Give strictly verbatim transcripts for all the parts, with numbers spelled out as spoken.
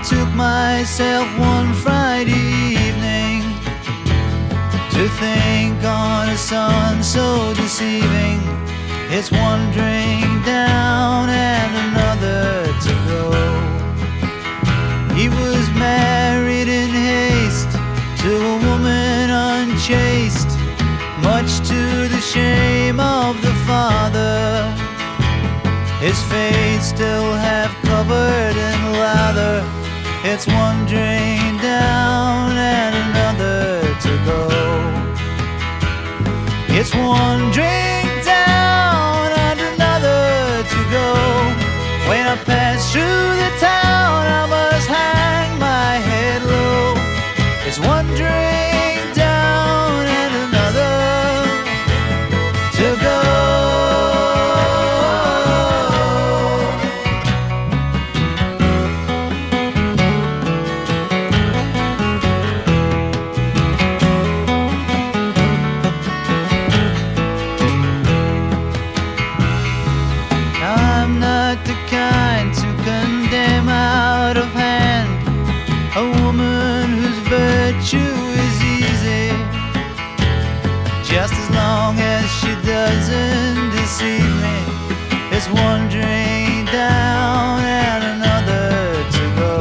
took myself one Friday evening to think on a sun so deceiving. It's one drink down and another to go. He was married in haste to a woman unchaste, much to the shame of the father. His face still half covered in lather. It's one drink down and another to go. It's one drink down and another to go. When I pass through the town, I must hang my head low. It's one drink down and another to go. The kind to condemn out of hand a woman whose virtue is easy, just as long as she doesn't deceive me. It's one drink down and another to go.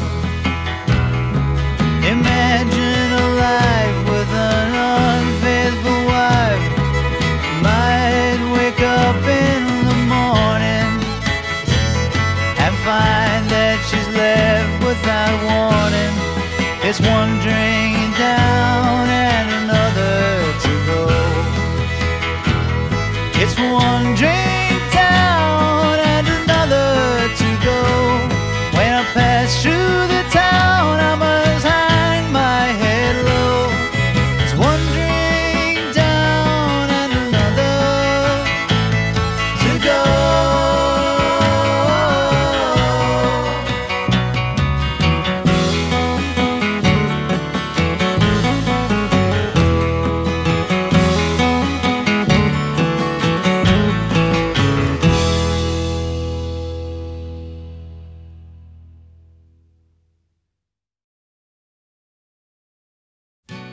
Imagine a life with an unfaithful wife. Might wake up in the morning and find that she's left without warning. It's one drink